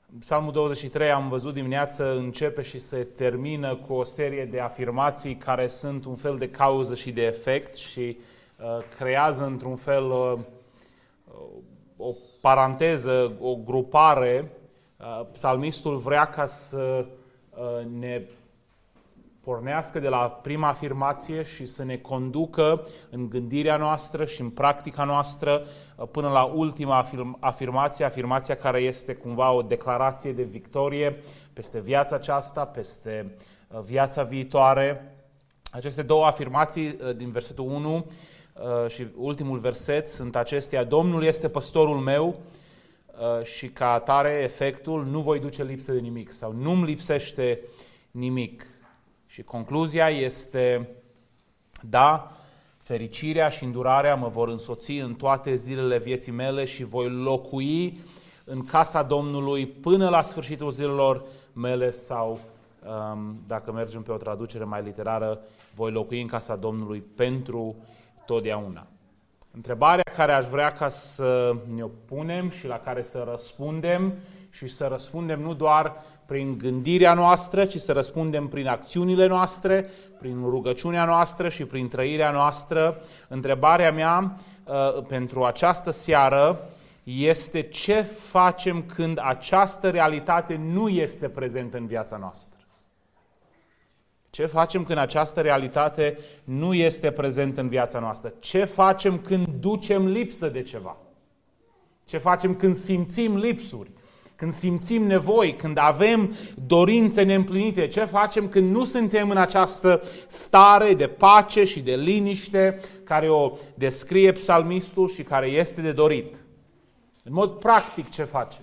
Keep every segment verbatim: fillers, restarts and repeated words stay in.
Psalmul douăzeci și trei, am văzut dimineață, începe și se termină cu o serie de afirmații care sunt un fel de cauză și de efect și uh, creează într-un fel uh, o paranteză, o grupare. Uh, psalmistul vrea ca să uh, ne pornească de la prima afirmație și să ne conducă în gândirea noastră și în practica noastră până la ultima afirmație, afirmația care este cumva o declarație de victorie peste viața aceasta, peste viața viitoare. Aceste două afirmații din versetul unu și ultimul verset sunt acestea: Domnul este păstorul meu și ca atare efectul nu voi duce lipsă de nimic sau nu-mi lipsește nimic. Și concluzia este: da, fericirea și îndurarea mă vor însoți în toate zilele vieții mele și voi locui în casa Domnului până la sfârșitul zilelor mele sau, dacă mergem pe o traducere mai literară, voi locui în casa Domnului pentru totdeauna. Întrebarea care aș vrea ca să ne punem și la care să răspundem, și să răspundem nu doar prin gândirea noastră, ci să răspundem prin acțiunile noastre, prin rugăciunea noastră și prin trăirea noastră. Întrebarea mea uh, pentru această seară este: ce facem când această realitate nu este prezentă în viața noastră? Ce facem când această realitate nu este prezentă în viața noastră? Ce facem când ducem lipsă de ceva? Ce facem când simțim lipsuri? Când simțim nevoi, când avem dorințe neîmplinite? Ce facem când nu suntem în această stare de pace și de liniște care o descrie psalmistul și care este de dorit? În mod practic, ce facem?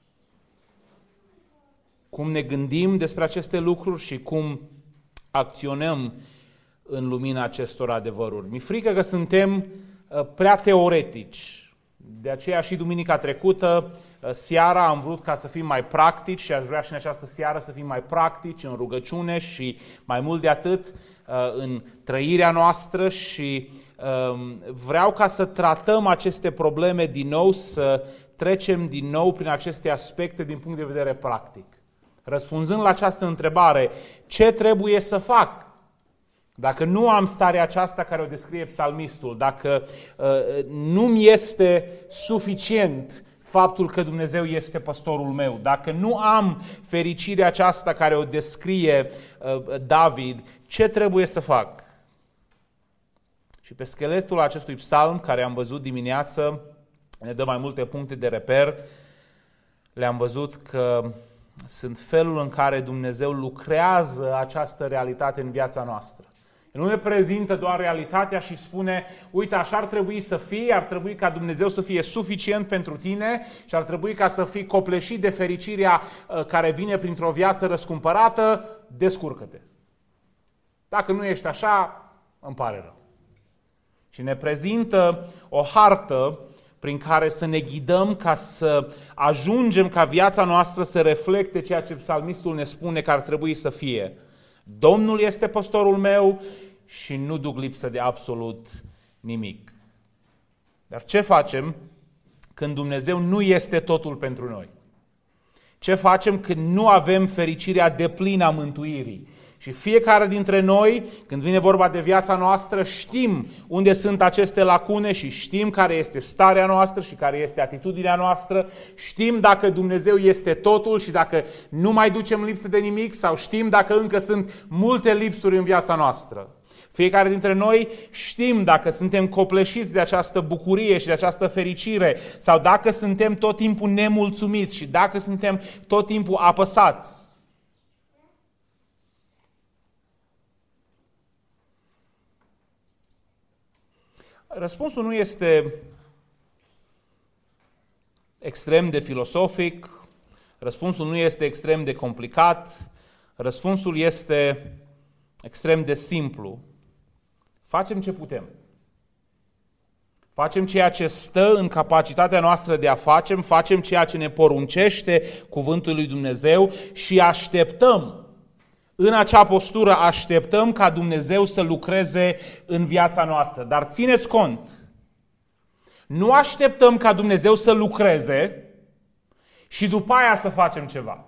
Cum ne gândim despre aceste lucruri și cum acționăm în lumina acestor adevăruri? Mi-e frică că suntem prea teoretici. De aceea și duminica trecută, seara, am vrut ca să fim mai practici și aș vrea și în această seară să fim mai practici în rugăciune și mai mult de atât în trăirea noastră și vreau ca să tratăm aceste probleme din nou, să trecem din nou prin aceste aspecte din punct de vedere practic. Răspunzând la această întrebare, ce trebuie să fac dacă nu am starea aceasta care o descrie psalmistul, dacă uh, nu-mi este suficient faptul că Dumnezeu este păstorul meu, dacă nu am fericirea aceasta care o descrie uh, David, ce trebuie să fac? Și pe scheletul acestui psalm, care am văzut dimineață, ne dă mai multe puncte de reper. Le-am văzut că sunt felul în care Dumnezeu lucrează această realitate în viața noastră. El nu ne prezintă doar realitatea și spune: uite, așa ar trebui să fie, ar trebui ca Dumnezeu să fie suficient pentru tine și ar trebui ca să fii copleșit de fericirea care vine printr-o viață răscumpărată, descurcă-te. Dacă nu ești așa, îmi pare rău. Și ne prezintă o hartă prin care să ne ghidăm ca să ajungem ca viața noastră să reflecte ceea ce psalmistul ne spune că ar trebui să fie. Domnul este păstorul meu și nu duc lipsă de absolut nimic. Dar ce facem când Dumnezeu nu este totul pentru noi? Ce facem când nu avem fericirea deplină a mântuirii? Și fiecare dintre noi, când vine vorba de viața noastră, știm unde sunt aceste lacune și știm care este starea noastră și care este atitudinea noastră. Știm dacă Dumnezeu este totul și dacă nu mai ducem lipsă de nimic sau știm dacă încă sunt multe lipsuri în viața noastră. Fiecare dintre noi știm dacă suntem copleșiți de această bucurie și de această fericire sau dacă suntem tot timpul nemulțumiți și dacă suntem tot timpul apăsați. Răspunsul nu este extrem de filosofic, răspunsul nu este extrem de complicat, răspunsul este extrem de simplu. Facem ce putem. Facem ceea ce stă în capacitatea noastră de a face, facem ceea ce ne poruncește cuvântul lui Dumnezeu și așteptăm. În acea postură așteptăm ca Dumnezeu să lucreze în viața noastră. Dar țineți cont, nu așteptăm ca Dumnezeu să lucreze și după aia să facem ceva.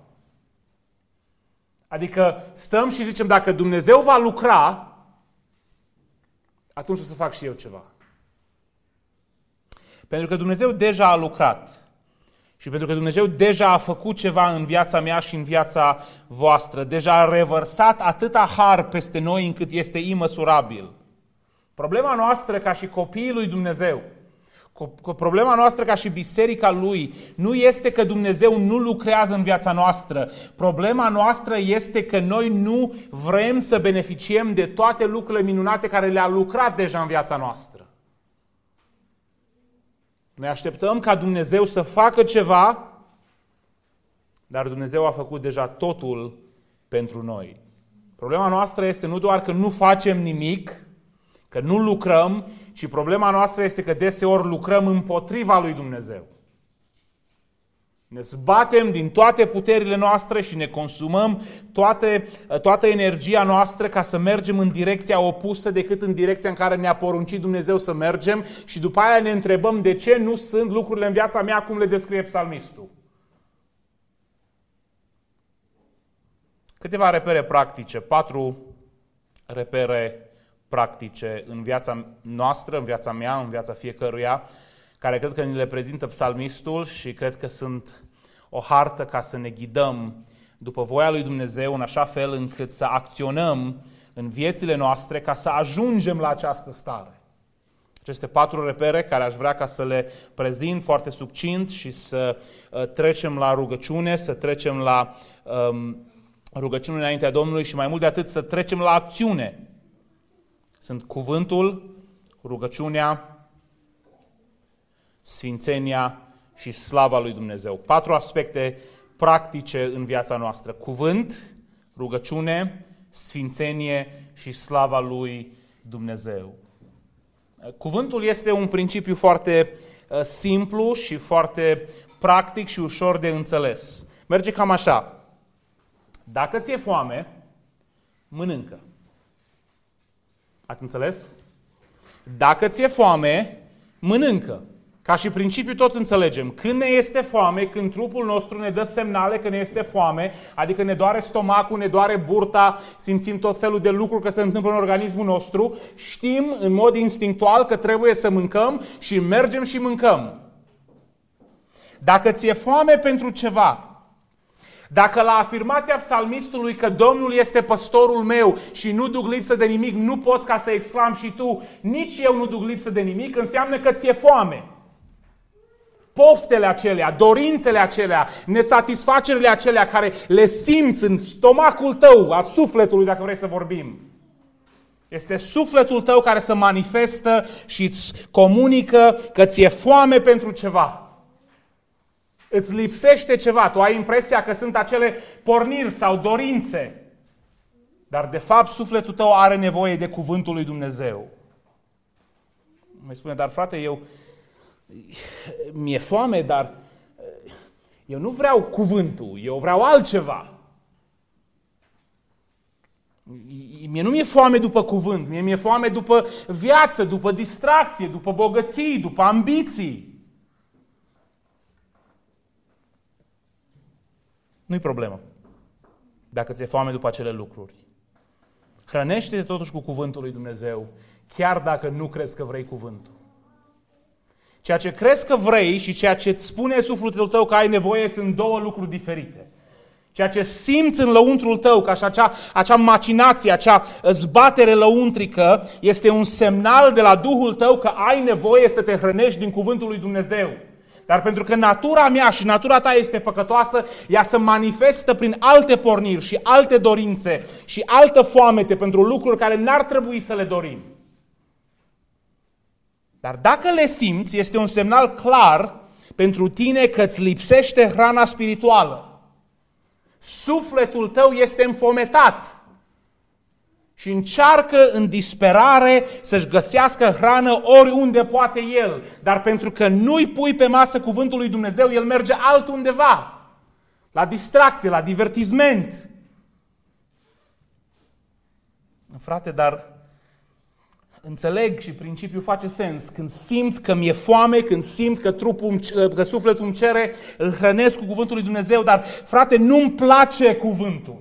Adică stăm și zicem, dacă Dumnezeu va lucra, atunci o să fac și eu ceva. Pentru că Dumnezeu deja a lucrat. Și pentru că Dumnezeu deja a făcut ceva în viața mea și în viața voastră. Deja a revărsat atâta har peste noi încât este imăsurabil. Problema noastră ca și copiii lui Dumnezeu, problema noastră ca și biserica Lui, nu este că Dumnezeu nu lucrează în viața noastră. Problema noastră este că noi nu vrem să beneficiem de toate lucrurile minunate care le-a lucrat deja în viața noastră. Noi așteptăm ca Dumnezeu să facă ceva, dar Dumnezeu a făcut deja totul pentru noi. Problema noastră este nu doar că nu facem nimic, că nu lucrăm, ci problema noastră este că deseori lucrăm împotriva lui Dumnezeu. Ne zbatem din toate puterile noastre și ne consumăm toate, toată energia noastră ca să mergem în direcția opusă decât în direcția în care ne-a poruncit Dumnezeu să mergem și după aia ne întrebăm de ce nu sunt lucrurile în viața mea cum le descrie psalmistul. Câteva repere practice, patru repere practice în viața noastră, în viața mea, în viața fiecăruia, care cred că ni le prezintă psalmistul și cred că sunt o hartă ca să ne ghidăm după voia lui Dumnezeu în așa fel încât să acționăm în viețile noastre ca să ajungem la această stare. Aceste patru repere care aș vrea ca să le prezint foarte succint și să uh, trecem la rugăciune, să trecem la um, rugăciune înaintea Domnului și mai mult de atât să trecem la acțiune. Sunt cuvântul, rugăciunea, sfințenia și slava lui Dumnezeu. Patru aspecte practice în viața noastră. Cuvânt, rugăciune, sfințenie și slava lui Dumnezeu. Cuvântul este un principiu foarte simplu și foarte practic și ușor de înțeles. Merge cam așa. Dacă ți-e foame, mănâncă. Ați înțeles? Dacă ți-e foame, mănâncă. Ca și principiu toți înțelegem. Când ne este foame, când trupul nostru ne dă semnale că ne este foame, adică ne doare stomacul, ne doare burta, simțim tot felul de lucruri că se întâmplă în organismul nostru, știm în mod instinctual că trebuie să mâncăm și mergem și mâncăm. Dacă ți-e foame pentru ceva, dacă la afirmația psalmistului că Domnul este păstorul meu și nu duc lipsă de nimic, nu poți ca să exclami și tu, nici eu nu duc lipsă de nimic, înseamnă că ți-e foame. Poftele acelea, dorințele acelea, nesatisfacerile acelea care le simți în stomacul tău, al sufletului, dacă vrei să vorbim. Este sufletul tău care se manifestă și îți comunică că ți-e foame pentru ceva. Îți lipsește ceva, tu ai impresia că sunt acele porniri sau dorințe, dar de fapt sufletul tău are nevoie de cuvântul lui Dumnezeu. Mai spune, dar frate, eu mi-e foame, dar eu nu vreau cuvântul, eu vreau altceva. Mie nu mi-e foame după cuvânt, mie mi-e foame după viață, după distracție, după bogății, după ambiții. Nu-i problemă dacă ți-e foame după acele lucruri. Hrănește-te totuși cu cuvântul lui Dumnezeu, chiar dacă nu crezi că vrei cuvântul. Ceea ce crezi că vrei și ceea ce îți spune sufletul tău că ai nevoie sunt două lucruri diferite. Ceea ce simți în lăuntrul tău, ca și acea, acea macinație, acea zbatere lăuntrică, este un semnal de la Duhul tău că ai nevoie să te hrănești din cuvântul lui Dumnezeu. Dar pentru că natura mea și natura ta este păcătoasă, ea se manifestă prin alte porniri și alte dorințe și altă foamete pentru lucruri care n-ar trebui să le dorim. Dar dacă le simți, este un semnal clar pentru tine că îți lipsește hrana spirituală. Sufletul tău este înfometat și încearcă în disperare să-și găsească hrană oriunde poate el. Dar pentru că nu-i pui pe masă cuvântul lui Dumnezeu, el merge altundeva, la distracție, la divertisment. Frate, dar Înțeleg și principiul face sens. Când simt că mi-e foame, când simt că trupul, că sufletul îmi cere, îl hrănesc cu cuvântul lui Dumnezeu, dar, frate, nu-mi place cuvântul.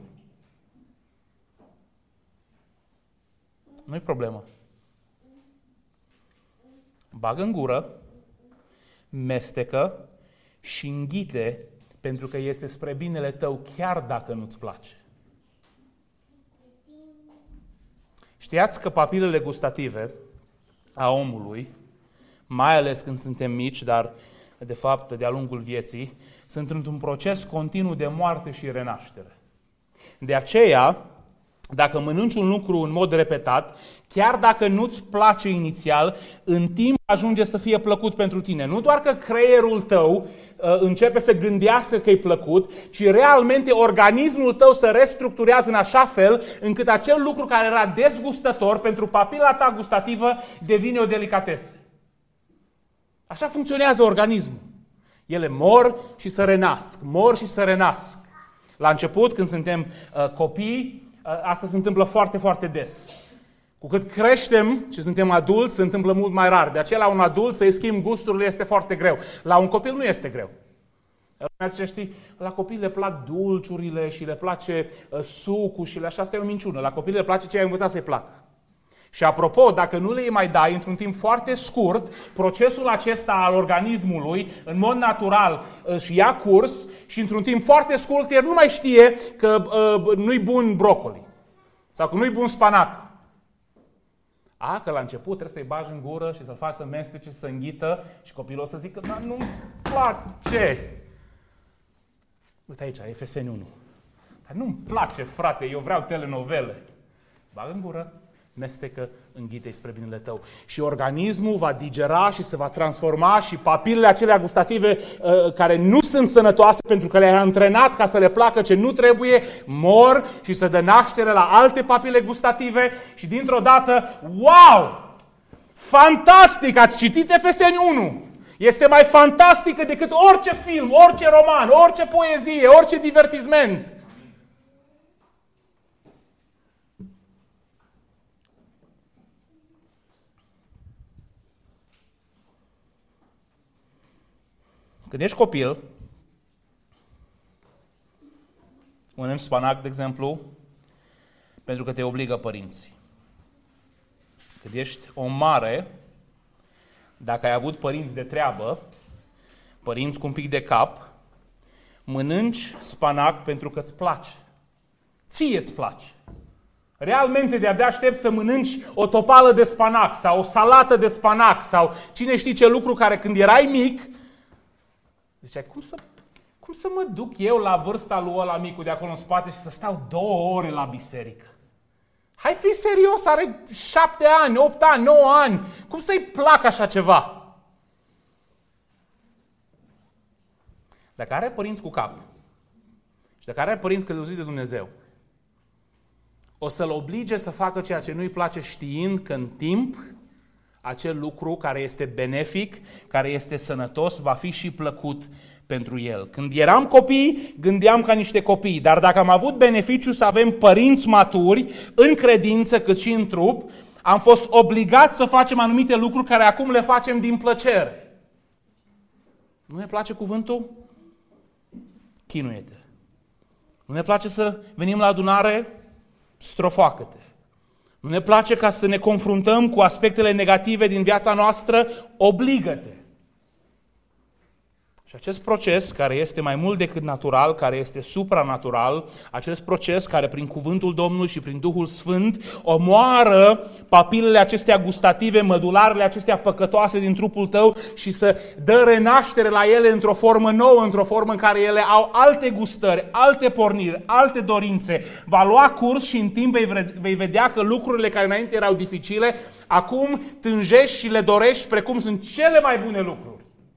Nu-i problemă. Bagă în gură, mestecă și înghite, pentru că este spre binele tău, chiar dacă nu-ți place. Știați că papilele gustative a omului, mai ales când suntem mici, dar de fapt de-a lungul vieții, sunt într-un proces continuu de moarte și renaștere. De aceea, dacă mănânci un lucru în mod repetat, chiar dacă nu-ți place inițial, în timp ajunge să fie plăcut pentru tine. Nu doar că creierul tău uh, începe să gândească că e plăcut, ci realmente organismul tău se restructurează în așa fel încât acel lucru care era dezgustător pentru papila ta gustativă devine o delicatesă. Așa funcționează organismul. Ele mor și se renasc, mor și se renasc. La început, când suntem uh, copii, asta se întâmplă foarte, foarte des. Cu cât creștem și suntem adulți, se întâmplă mult mai rar. De aceea, la un adult să-i schimbi gusturile este foarte greu. La un copil nu este greu. Zice, știi, la copil le plac dulciurile și le place uh, sucul și le așa, asta e o minciună. La copil le place ce ai învățat să-i placă. Și apropo, dacă nu le mai dai într-un timp foarte scurt, procesul acesta al organismului, în mod natural, își ia curs și într-un timp foarte scurt, el nu mai știe că uh, nu-i bun brocoli sau că nu-i bun spanac. A, că la început trebuie să-i bagi în gură și să-l faci să mestece, să înghită și copilul o să zică, dar nu-mi place. Uite aici, Efeseni unu. Dar nu-mi place, frate, eu vreau telenovele. Bagă în gură, mestecă, înghite spre binele tău. Și organismul va digera și se va transforma și papilele acelea gustative uh, care nu sunt sănătoase pentru că le-ai antrenat ca să le placă ce nu trebuie, mor și se dă naștere la alte papile gustative și dintr-o dată, wow! Fantastic! Ați citit Efeseni unu! Este mai fantastică decât orice film, orice roman, orice poezie, orice divertisment. Când ești copil, mănânci spanac, de exemplu, pentru că te obligă părinții. Când ești om mare, dacă ai avut părinți de treabă, părinți cu un pic de cap, mănânci spanac pentru că îți place. Ție îți place. Realmente de-abia aștept să mănânci o topală de spanac sau o salată de spanac sau cine știe ce lucru care când erai mic, ziceai, cum să, cum să mă duc eu la vârsta lui ăla micu de acolo în spate și să stau două ore la biserică? Hai fi serios, are șapte ani, opt ani, nouă ani. Cum să-i placă așa ceva? Dacă are părinți cu cap și dacă are părinți călăuziți de Dumnezeu, o să-l oblige să facă ceea ce nu-i place știind că în timp acel lucru care este benefic, care este sănătos, va fi și plăcut pentru el. Când eram copii, gândeam ca niște copii, dar dacă am avut beneficiu să avem părinți maturi, în credință cât și în trup, am fost obligați să facem anumite lucruri care acum le facem din plăcere. Nu ne place cuvântul? Chinuie-te. Nu ne place să venim la adunare? Strofoacă-te. Nu ne place ca să ne confruntăm cu aspectele negative din viața noastră? Obligă-te. Și acest proces, care este mai mult decât natural, care este supranatural, acest proces care prin cuvântul Domnului și prin Duhul Sfânt omoară papilele acestea gustative, mădularele acestea păcătoase din trupul tău și să dă renaștere la ele într-o formă nouă, într-o formă în care ele au alte gustări, alte porniri, alte dorințe. Va lua curs și în timp vei vedea că lucrurile care înainte erau dificile, acum tânjești și le dorești precum sunt cele mai bune lucruri.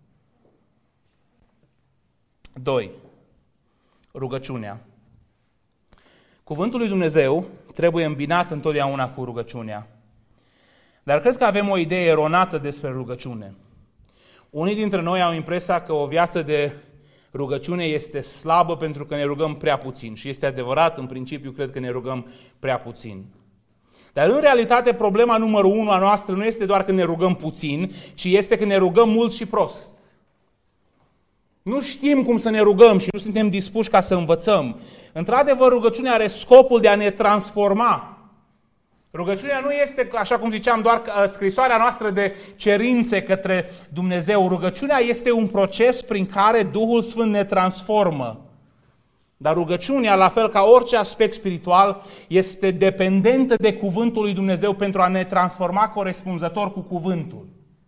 doi. Rugăciunea. Cuvântul lui Dumnezeu trebuie îmbinat întotdeauna cu rugăciunea. Dar cred că avem o idee eronată despre rugăciune. Unii dintre noi au impresia că o viață de rugăciune este slabă pentru că ne rugăm prea puțin. Și este adevărat, în principiu, cred că ne rugăm prea puțin. Dar în realitate problema numărul unu a noastră nu este doar că ne rugăm puțin, ci este că ne rugăm mult și prost. Nu știm cum să ne rugăm și nu suntem dispuși ca să învățăm. Într-adevăr, rugăciunea are scopul de a ne transforma. Rugăciunea nu este, așa cum ziceam, doar scrisoarea noastră de cerințe către Dumnezeu. Rugăciunea este un proces prin care Duhul Sfânt ne transformă. Dar rugăciunea, la fel ca orice aspect spiritual, este dependentă de cuvântul lui Dumnezeu pentru a ne transforma corespunzător cu cuvântul.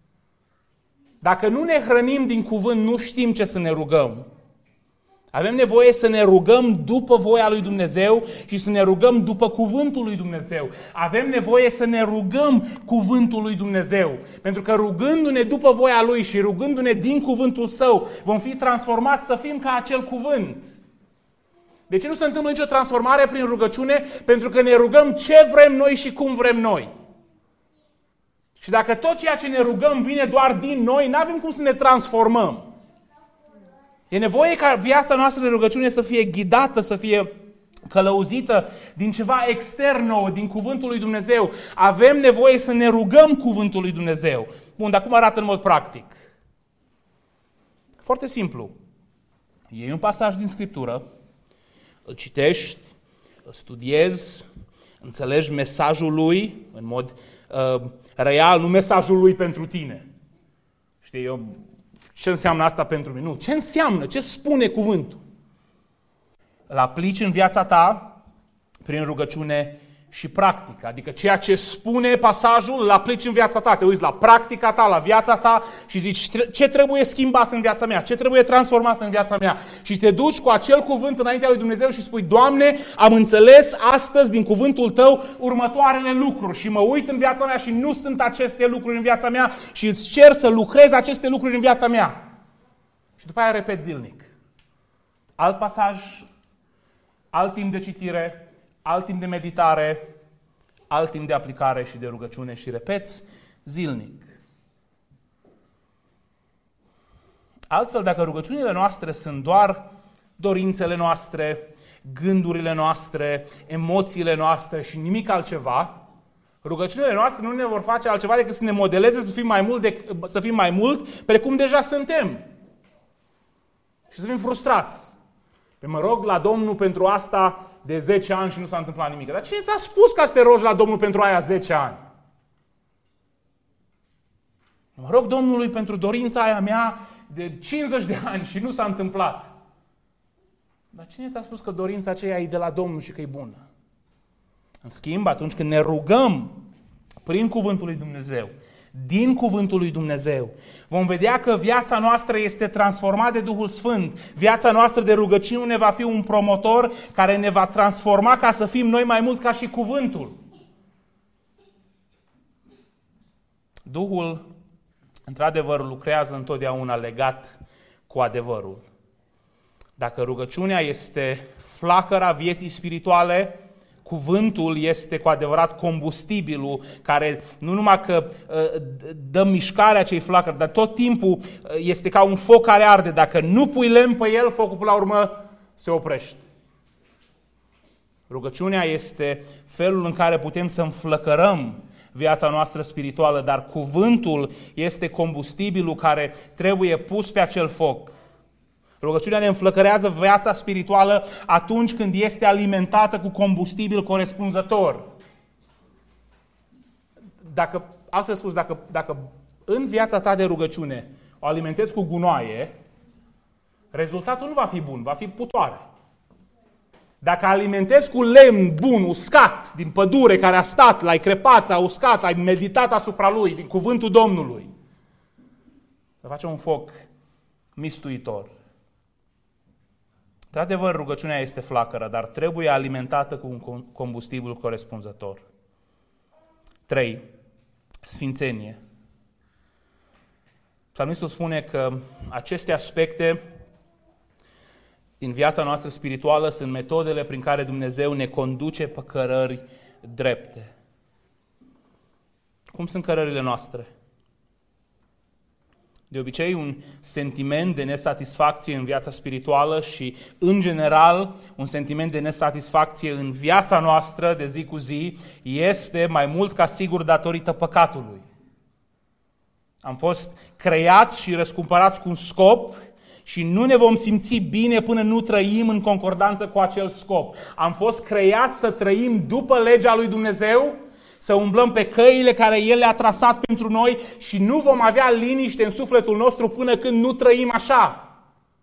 Dacă nu ne hrănim din cuvânt, nu știm ce să ne rugăm. Avem nevoie să ne rugăm după voia lui Dumnezeu și să ne rugăm după cuvântul lui Dumnezeu. Avem nevoie să ne rugăm cuvântul lui Dumnezeu. Pentru că rugându-ne după voia lui și rugându-ne din cuvântul său, vom fi transformați să fim ca acel cuvânt. De ce nu se întâmplă nicio transformare prin rugăciune? Pentru că ne rugăm ce vrem noi și cum vrem noi. Și dacă tot ceea ce ne rugăm vine doar din noi, n-avem cum să ne transformăm. E nevoie ca viața noastră de rugăciune să fie ghidată, să fie călăuzită din ceva extern nou, din cuvântul lui Dumnezeu. Avem nevoie să ne rugăm cuvântul lui Dumnezeu. Bun, dar cum arată în mod practic? Foarte simplu. Iei un pasaj din Scriptură, îl citești, îl studiezi, înțelegi mesajul lui în mod uh, real, nu mesajul lui pentru tine. Știi, eu... Ce înseamnă asta pentru mine? Nu. Ce înseamnă? Ce spune cuvântul? Îl aplici în viața ta prin rugăciune și practică. Adică ceea ce spune pasajul, îl aplici în viața ta. Te uiți la practica ta, la viața ta și zici ce trebuie schimbat în viața mea, ce trebuie transformat în viața mea. Și te duci cu acel cuvânt înaintea lui Dumnezeu și spui: Doamne, am înțeles astăzi din cuvântul Tău următoarele lucruri și mă uit în viața mea și nu sunt aceste lucruri în viața mea și îți cer să lucrez aceste lucruri în viața mea. Și după aia repet zilnic. Alt pasaj, alt timp de citire, alt timp de meditare, alt timp de aplicare și de rugăciune și repeți zilnic. Altfel, dacă rugăciunile noastre sunt doar dorințele noastre, gândurile noastre, emoțiile noastre și nimic altceva, rugăciunile noastre nu ne vor face altceva decât să ne modeleze să fim mai mult, de, să fim mai mult precum deja suntem. Și să fim frustrați. Pe mă rog la Domnul pentru asta de zece ani și nu s-a întâmplat nimic. Dar cine ți-a spus ca să te rogi la Domnul pentru aia zece ani? Mă rog Domnului pentru dorința aia mea de cincizeci de ani și nu s-a întâmplat. Dar cine ți-a spus că dorința aceea e de la Domnul și că e bună? În schimb, atunci când ne rugăm prin cuvântul lui Dumnezeu, din cuvântul lui Dumnezeu, vom vedea că viața noastră este transformată de Duhul Sfânt. Viața noastră de rugăciune va fi un promotor care ne va transforma ca să fim noi mai mult ca și cuvântul. Duhul, într-adevăr, lucrează întotdeauna legat cu adevărul. Dacă rugăciunea este flacăra vieții spirituale, cuvântul este cu adevărat combustibilul care nu numai că uh, dă mișcarea acelei flacări, dar tot timpul uh, este ca un foc care arde. Dacă nu pui lemn pe el, focul până la urmă se oprește. Rugăciunea este felul în care putem să înflăcărăm viața noastră spirituală, dar cuvântul este combustibilul care trebuie pus pe acel foc. Rugăciunea ne înflăcărează viața spirituală atunci când este alimentată cu combustibil corespunzător. Dacă, altfel spus, dacă, dacă în viața ta de rugăciune o alimentezi cu gunoaie, rezultatul nu va fi bun, va fi putoare. Dacă alimentezi cu lemn bun, uscat, din pădure, care a stat, l-ai crepat, a uscat, ai meditat asupra lui, din cuvântul Domnului, să face un foc mistuitor. Într-adevăr, rugăciunea este flacără, dar trebuie alimentată cu un combustibil corespunzător. trei. Sfințenie. Psalmistul spune că aceste aspecte din viața noastră spirituală sunt metodele prin care Dumnezeu ne conduce pe cărări drepte. Cum sunt cărările noastre? De obicei, un sentiment de nesatisfacție în viața spirituală și, în general, un sentiment de nesatisfacție în viața noastră de zi cu zi este mai mult ca sigur datorită păcatului. Am fost creați și răscumpărați cu un scop și nu ne vom simți bine până nu trăim în concordanță cu acel scop. Am fost creați să trăim după legea lui Dumnezeu, să umblăm pe căile care El le-a trasat pentru noi și nu vom avea liniște în sufletul nostru până când nu trăim așa.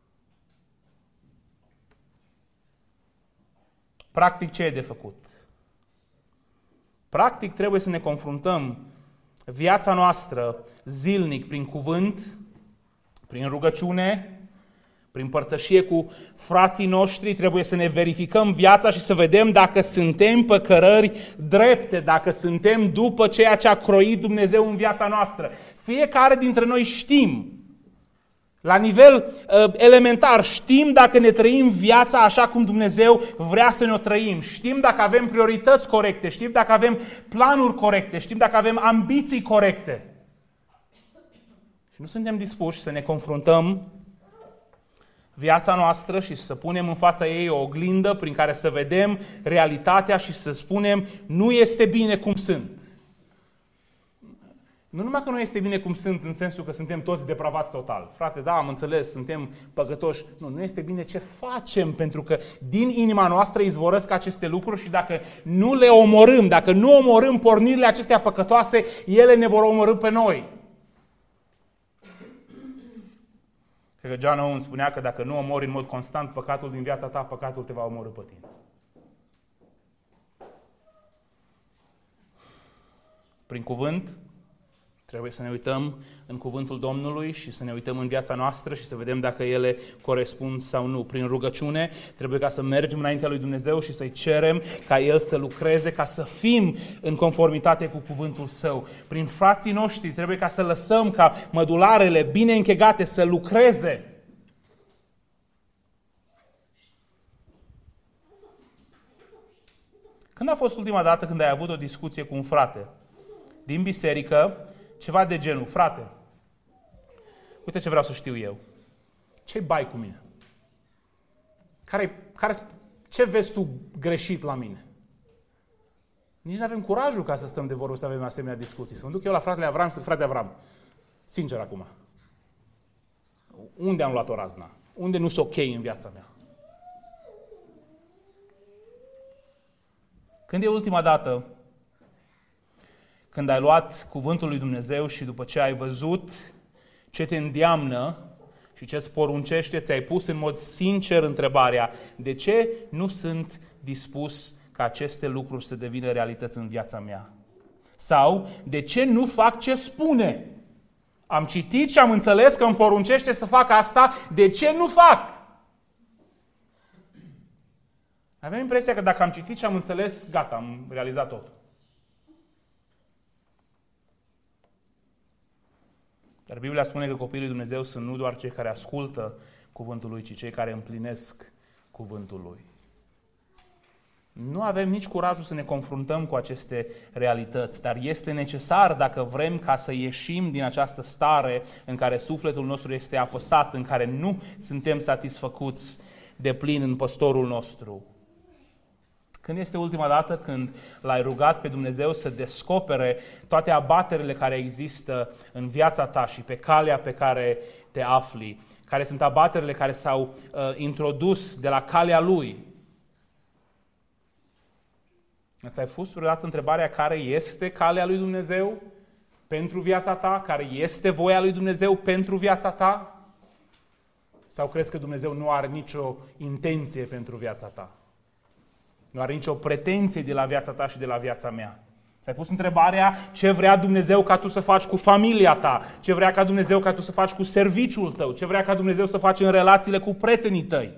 Practic, ce e de făcut? Practic, trebuie să ne confruntăm viața noastră zilnic prin cuvânt, prin rugăciune, prin părtășie cu frații noștri. Trebuie să ne verificăm viața și să vedem dacă suntem pe cărări drepte, dacă suntem după ceea ce a croit Dumnezeu în viața noastră. Fiecare dintre noi știm, la nivel uh, elementar, știm dacă ne trăim viața așa cum Dumnezeu vrea să ne o trăim. Știm dacă avem priorități corecte, știm dacă avem planuri corecte, știm dacă avem ambiții corecte. Și nu suntem dispuși să ne confruntăm viața noastră și să punem în fața ei o oglindă prin care să vedem realitatea și să spunem nu este bine cum sunt. Nu numai că nu este bine cum sunt în sensul că suntem toți depravați total. Frate, da, am înțeles, suntem păcătoși. Nu, nu este bine ce facem, pentru că din inima noastră izvorăsc aceste lucruri și dacă nu le omorâm, dacă nu omorâm pornirile acestea păcătoase, ele ne vor omorî pe noi. Cred că John Owen spunea că dacă nu omori în mod constant păcatul din viața ta, păcatul te va omorî pe tine. Prin cuvânt, trebuie să ne uităm în cuvântul Domnului și să ne uităm în viața noastră și să vedem dacă ele corespund sau nu. Prin rugăciune, trebuie ca să mergem înaintea lui Dumnezeu și să-i cerem ca El să lucreze, ca să fim în conformitate cu cuvântul Său. Prin frații noștri, trebuie ca să lăsăm ca mădularele bine închegate să lucreze. Când a fost ultima dată când ai avut o discuție cu un frate din biserică, ceva de genul: frate, uite ce vreau să știu eu. Ce-i bai cu mine? Care, care, ce vezi tu greșit la mine? Nici nu avem curajul ca să stăm de vorbă să avem asemenea discuții. Să mă duc eu la fratele Avram și să zic: frate Avram, sincer acum, unde am luat o razna? Unde nu sunt ok în viața mea? Când e ultima dată când ai luat cuvântul lui Dumnezeu și după ce ai văzut ce te îndeamnă și ce îți poruncește, ți-ai pus în mod sincer întrebarea: de ce nu sunt dispus ca aceste lucruri să devină realități în viața mea? Sau de ce nu fac ce spune? Am citit și am înțeles că îmi poruncește să fac asta, de ce nu fac? Avem impresia că dacă am citit și am înțeles, gata, am realizat totul. Dar Biblia spune că copiii lui Dumnezeu sunt nu doar cei care ascultă cuvântul lui, ci cei care împlinesc cuvântul lui. Nu avem nici curajul să ne confruntăm cu aceste realități, dar este necesar dacă vrem ca să ieșim din această stare în care sufletul nostru este apăsat, în care nu suntem satisfăcuți de plin în păstorul nostru. Când este ultima dată când l-ai rugat pe Dumnezeu să descopere toate abaterile care există în viața ta și pe calea pe care te afli? Care sunt abaterile care s-au uh, introdus de la calea Lui? Îți ai pus vreodată întrebarea care este calea lui Dumnezeu pentru viața ta? Care este voia lui Dumnezeu pentru viața ta? Sau crezi că Dumnezeu nu are nicio intenție pentru viața ta? Nu are nicio pretenție de la viața ta și de la viața mea? Ți-ai pus întrebarea ce vrea Dumnezeu ca tu să faci cu familia ta? Ce vrea ca Dumnezeu ca tu să faci cu serviciul tău? Ce vrea ca Dumnezeu să faci în relațiile cu prietenii tăi?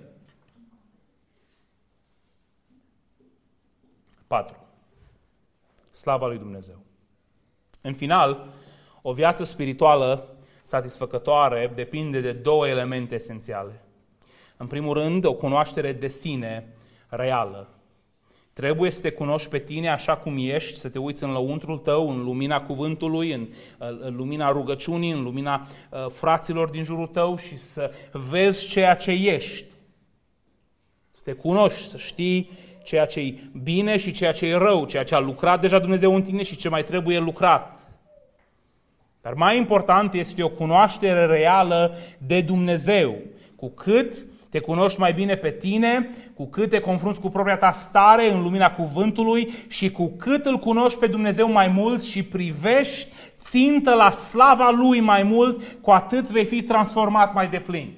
patru. Slava lui Dumnezeu. În final, o viață spirituală satisfăcătoare depinde de două elemente esențiale. În primul rând, o cunoaștere de sine reală. Trebuie să te cunoști pe tine așa cum ești, să te uiți în lăuntrul tău, în lumina cuvântului, în, în lumina rugăciunii, în lumina uh, fraților din jurul tău și să vezi ceea ce ești. Să te cunoști, să știi ceea ce e bine și ceea ce e rău, ceea ce a lucrat deja Dumnezeu în tine și ce mai trebuie lucrat. Dar mai important este o cunoaștere reală de Dumnezeu. Cu cât te cunoști mai bine pe tine, cu cât te confrunți cu propria ta stare în lumina cuvântului și cu cât îl cunoști pe Dumnezeu mai mult și privești țintă la slava Lui mai mult, cu atât vei fi transformat mai deplin.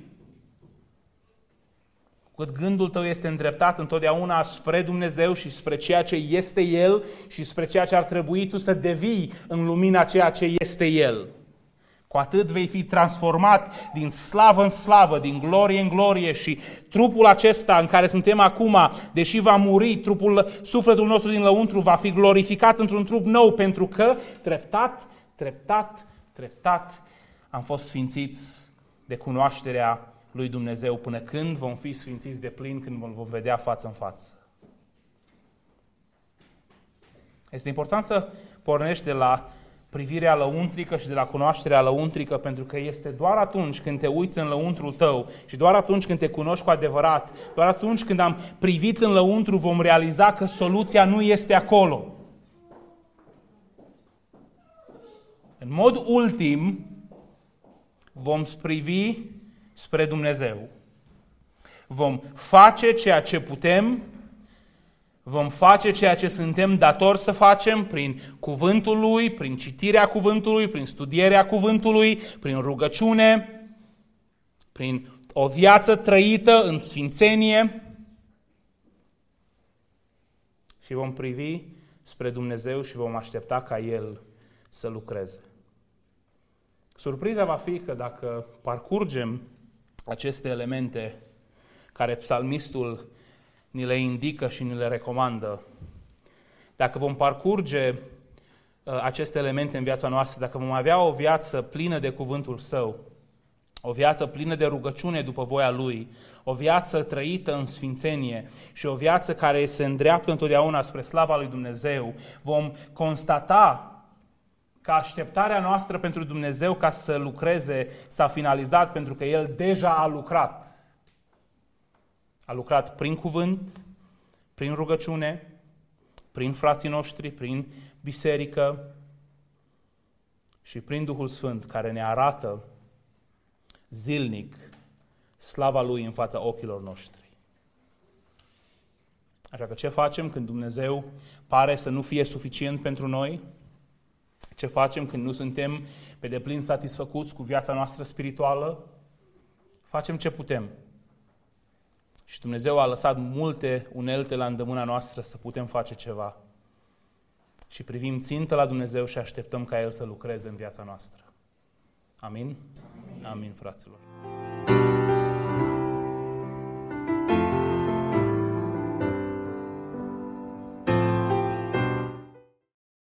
Cu cât gândul tău este îndreptat întotdeauna spre Dumnezeu și spre ceea ce este El și spre ceea ce ar trebui tu să devii în lumina ceea ce este El. Cu atât vei fi transformat din slavă în slavă, din glorie în glorie și trupul acesta în care suntem acum, deși va muri, trupul, sufletul nostru din lăuntru va fi glorificat într-un trup nou, pentru că treptat, treptat, treptat am fost sfințiți de cunoașterea lui Dumnezeu până când vom fi sfințiți de plin, când îl vom vedea față în față. Este important să pornești de la privirea lăuntrică și de la cunoașterea lăuntrică, pentru că este doar atunci când te uiți în lăuntrul tău și doar atunci când te cunoști cu adevărat, doar atunci când am privit în lăuntru vom realiza că soluția nu este acolo. În mod ultim vom privi spre Dumnezeu. Vom face ceea ce putem, vom face ceea ce suntem datori să facem prin cuvântul Lui, prin citirea cuvântului, prin studierea cuvântului, prin rugăciune, prin o viață trăită în sfințenie și vom privi spre Dumnezeu și vom aștepta ca El să lucreze. Surpriza va fi că dacă parcurgem aceste elemente care psalmistul ni le indică și ni le recomandă, dacă vom parcurge uh, aceste elemente în viața noastră, dacă vom avea o viață plină de cuvântul Său, o viață plină de rugăciune după voia Lui, o viață trăită în sfințenie și o viață care se îndreaptă întotdeauna spre slava lui Dumnezeu, vom constata că așteptarea noastră pentru Dumnezeu ca să lucreze s-a finalizat, pentru că El deja a lucrat. A lucrat prin cuvânt, prin rugăciune, prin frații noștri, prin biserică și prin Duhul Sfânt, care ne arată zilnic slava Lui în fața ochilor noștri. Așa că ce facem când Dumnezeu pare să nu fie suficient pentru noi? Ce facem când nu suntem pe deplin satisfăcuți cu viața noastră spirituală? Facem ce putem. Și Dumnezeu a lăsat multe unelte la îndemâna noastră să putem face ceva. Și privim țintă la Dumnezeu și așteptăm ca El să lucreze în viața noastră. Amin? Amin, Amin fraților.